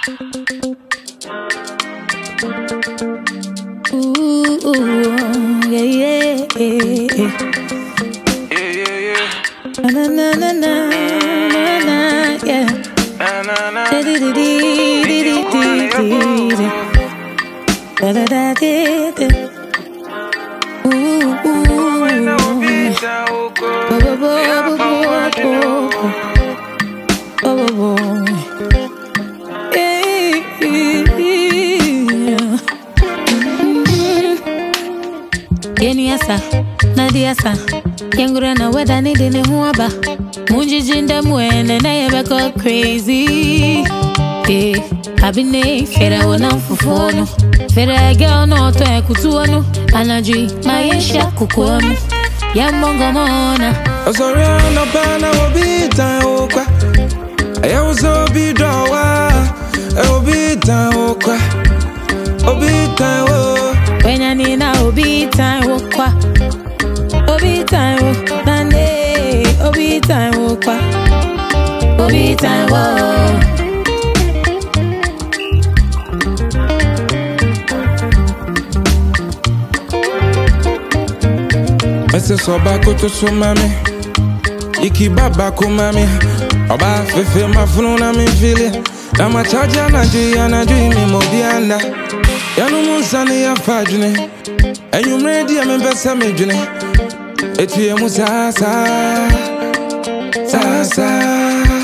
Na na na na na, yeah. Yeniasa, Nadiasa, Yangurana, whether I need any huaba. Munjijinda mwene na yebeko crazy. Yeah, I've been a fera wana fufono. Fera girl no to ekutuano. Anajui maisha kukuonu. Yamongo mona. Osoriana no bana obita okwa. Ayawo bi dowa. Obita okwa. Obita wo. When I need na obita okwa. Obita wo. Nande obita okwa. Obita wo. Ese soba koto so mami. Iki baba ko mami. Oba fefe mafunu na mi fili. Na machaja na jui mi mobianda. Yanu musani ya fajune. Enyu mredi ya mbesa mejune. Etu ye musasa. Sasa.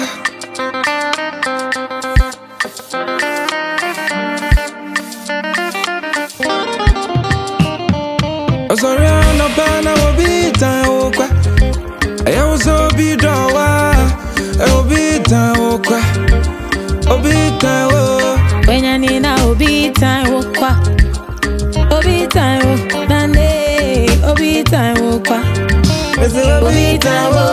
Osoriana bana obita okwa. Ayawo bi dowa. Obita okwa. Obita wo. When I need na obita okwa. Obita wo. Nande obita okwa. Obita wo.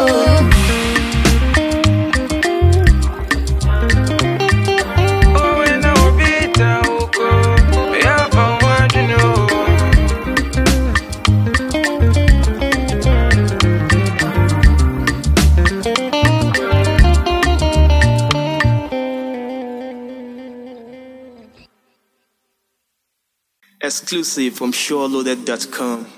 Exclusive from SureLoaded.com.